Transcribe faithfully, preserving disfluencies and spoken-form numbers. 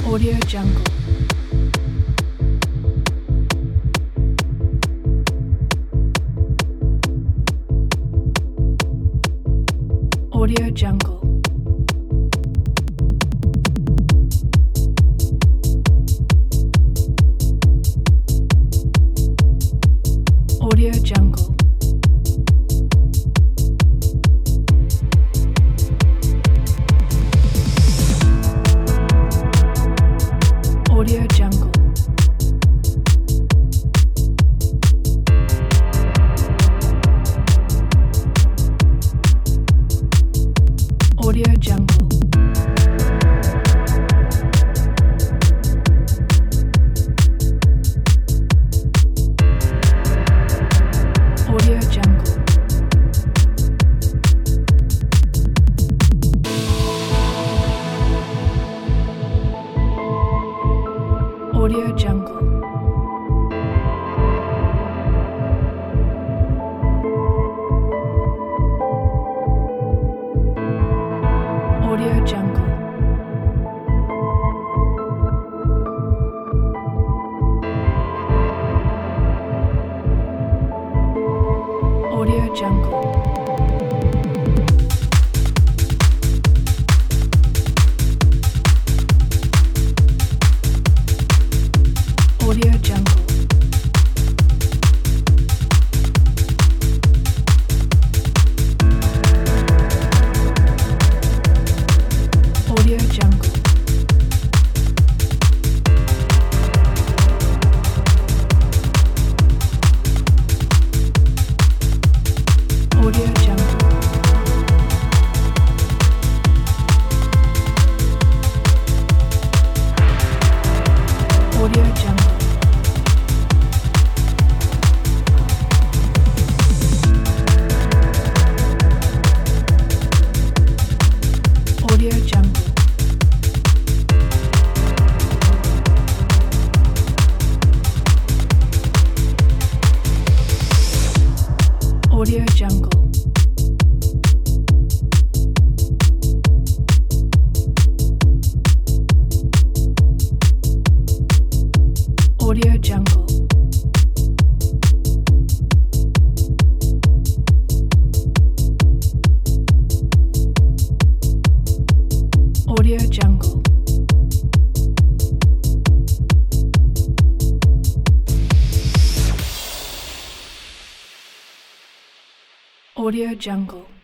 Audio Jungle. Audio Jungle. Audio Jungle. Audio Jungle. Audio Jungle. Audio Jungle. Audio Jungle. Audio Jungle. Audio Jungle. Audio Jungle. Audio Jungle. Audio Jungle. Audio Jungle. Audio Jungle. Audio Jungle. Audio Jungle. Audio Jungle. Audio Jungle.